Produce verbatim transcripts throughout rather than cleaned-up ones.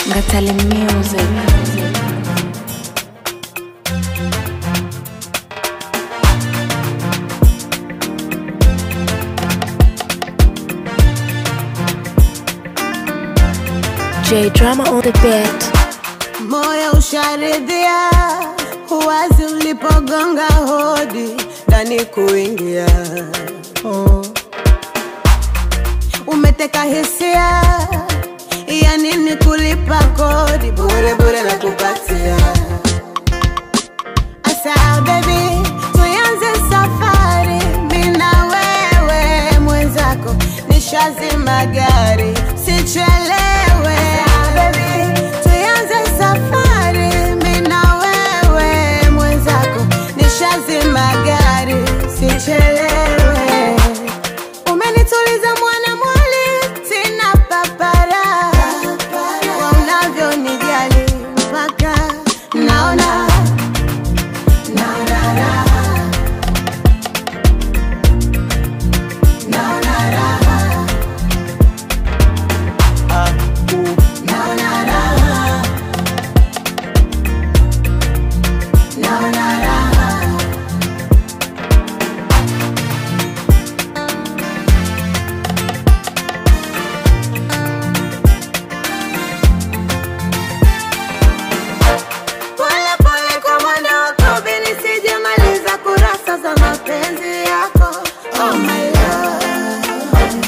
Ngatale Music. J Drama on the beat. Moyo usharidhia, huwazi ulipogonga hodi ndani kuingia. Oh. Umeteka hisia, ya nini kulipa kodi bure bure na kupatia. Asa baby, tuanze safari, mimi na wewe mwenzako, nishazima gari, sichelewe. Baby, tuanze safari, mimi na wewe mwenzako, nishazima gari, sichelewe. Umenituliza mwana mwali, sina papara, kwa unavyonijali mpaka naona naona raha, naona raha, naona raha, naona raha. Pole pole kwa mwendo wako, bini sijamaliza kurasa za mapenzi yako. Oh my love,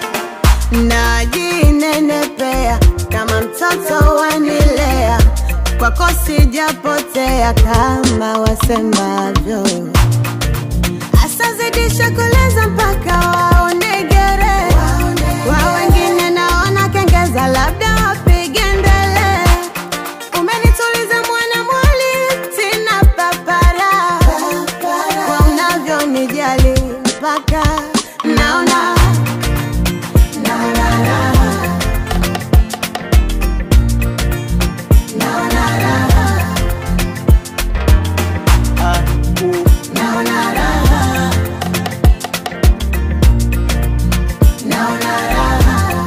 najinenepea kama mtoto wanilea, kwako sijapotea kama wasemavyo. Asa zidisha kuleza mpaka waonegere, kwa wengine naona kengeza, labda wapige ndele. Umenituliza mwana mwali, sina papara, kwa unavyonijali mpaka naona naona raha, naona raha, naona raha, naona raha.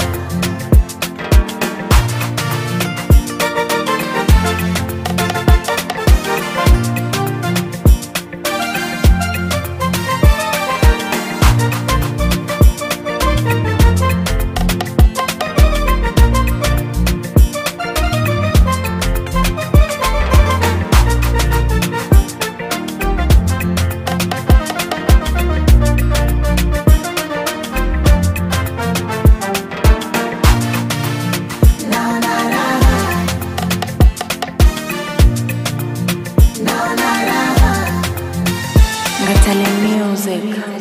Ngatale Music.